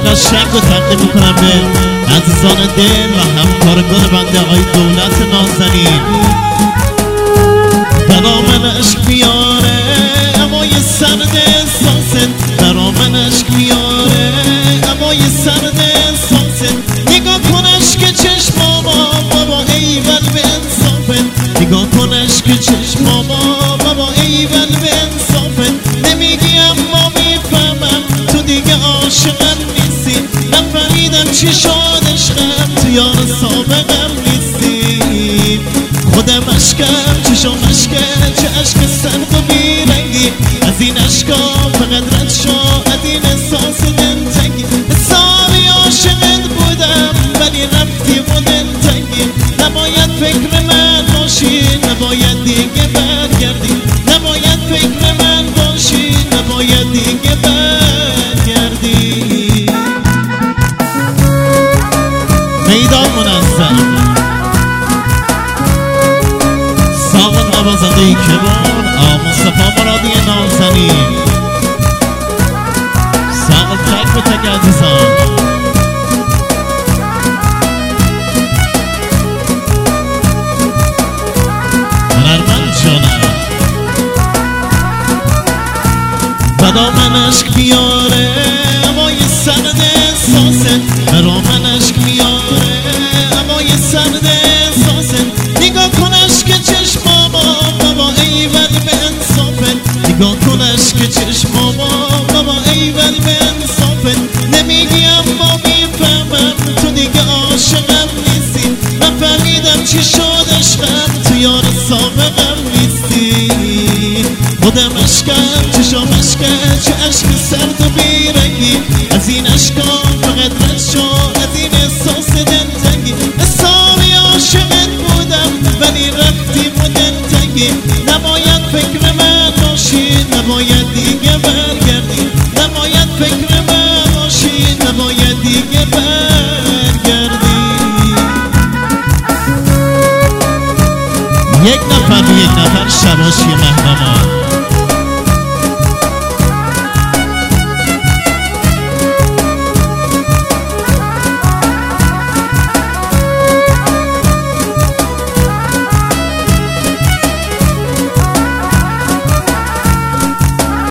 قشنگ رو تقدیم میکنم به عزیزان دل و همکارگان بنده آقای دولت نازنین. برامن عشق میاره امای سرد احساست، برامن عشق میاره امای سرد احساست. نگاه کن عشق چشماما بابا ایول به انصافت، نگاه کن عشق چشماما بابا ایول به انصافت. نمیگی اما میفهمم تو دیگه عاشقم نیستی، نفهمیدم چی شد عشقم تو یار سابقم نیستی. خودم عشقم چشم عشقم چه عشق سرد و بیرنگی، از این عشقا فقط رد شو از این احساس دلتنگی. حسابی عاشقت بودم ولی رفتی و دلتنگی، نباید فکر من باشی نباید دیگه برگردی، نباید فکر من باشی نباید دیگه برگردی. میدان منظم ساقط نوازنده کبار مصطفی مرادی نازنین، ساقط تک و تک عزیزان. هنرمند جانم بدا من عشق بیاره امای سرد احساسه، برا من عشق میاره امای سرد احساسه. نگاه کن عشق چشماما بابا ایول به انصافت، نگاه کن عشق چشماما بابا ایول به انصافت. نمیگی اما میفهمم تو دیگه عاشقم نیستی، نفهمیدم چی شد عشقم تو یار سابقم نیستی. خودم عشقم چشم عشقم چه عشق سرد و بیرنگی، از این عشقا فقط رد شو از این احساس دلتنگی. حسابی عاشقت بودم ولی رفتی و دلتنگی، نباید فکر من باشی نباید دیگه برگردی، نباید فکر من باشی نباید دیگه برگردی. یک نفر شباشی مهرمان